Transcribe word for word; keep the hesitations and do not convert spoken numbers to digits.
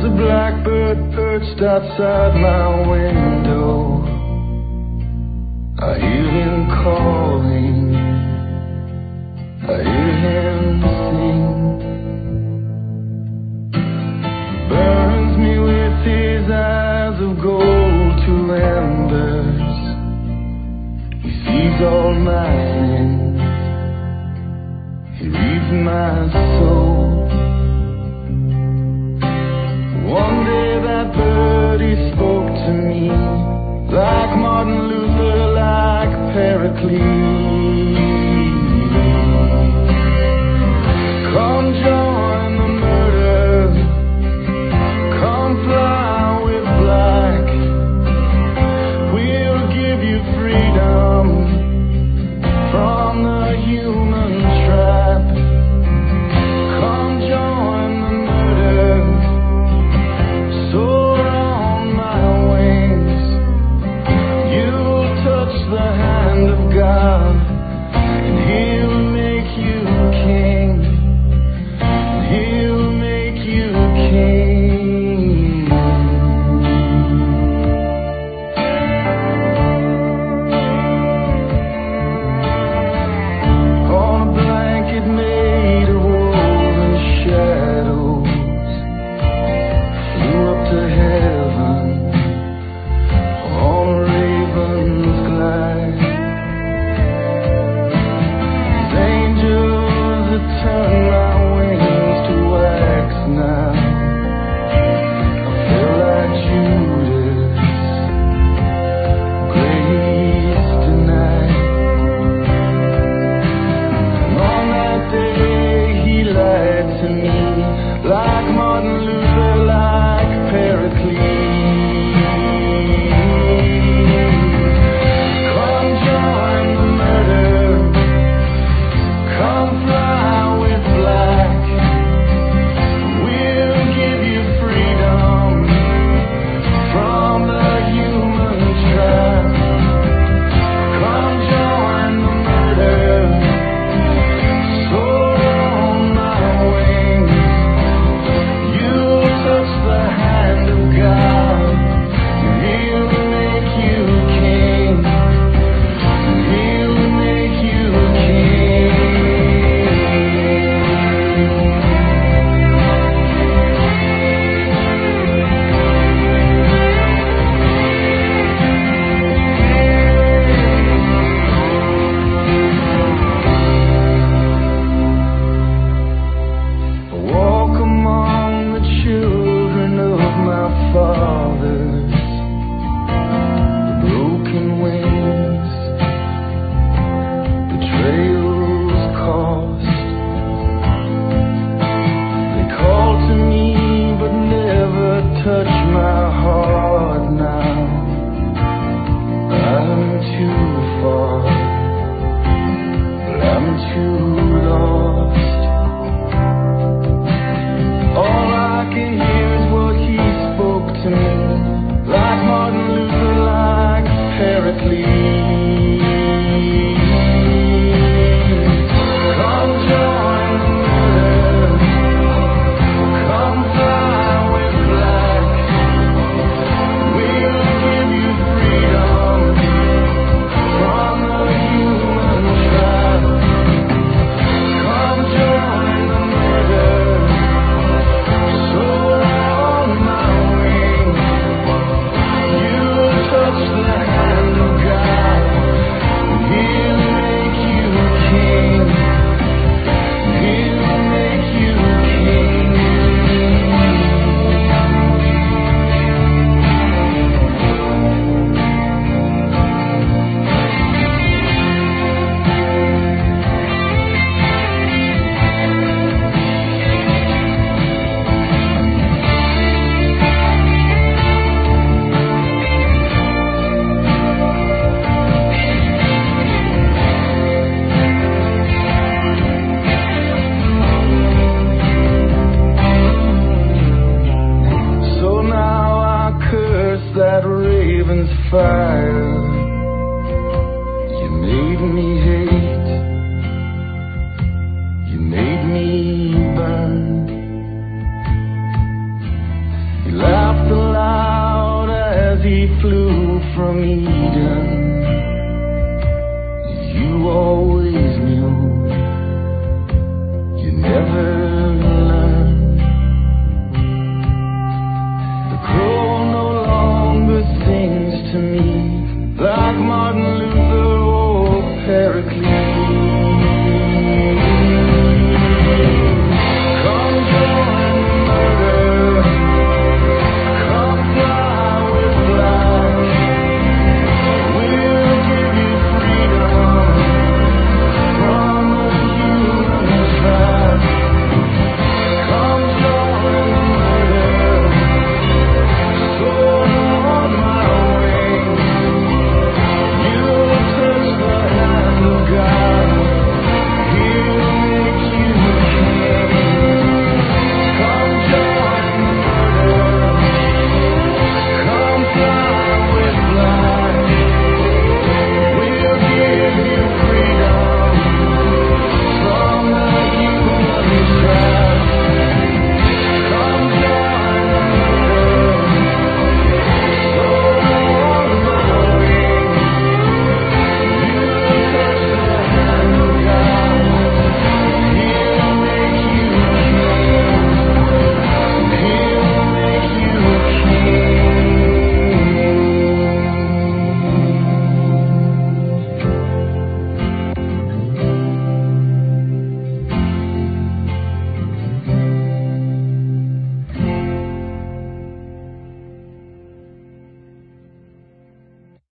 There's a blackbird perched outside my window. I hear him calling, I hear him sing. Burns me with his eyes of gold to embers. He sees all my sins, he reads my soul. One day that birdie spoke to me, like Martin Luther, like Pericles. Come join the murder, come fly with black. We'll give you freedom from the human trap. Come join the murder, soar on my wings. You'll touch the hand of God, and He'll make you king. He'll make you king. On a blanket made of woven shadows, flew up to heaven on a raven's glide. These angels that turn my wings to wax now, I feel like Judas, grace denied. And on that day he lied to me, like Martin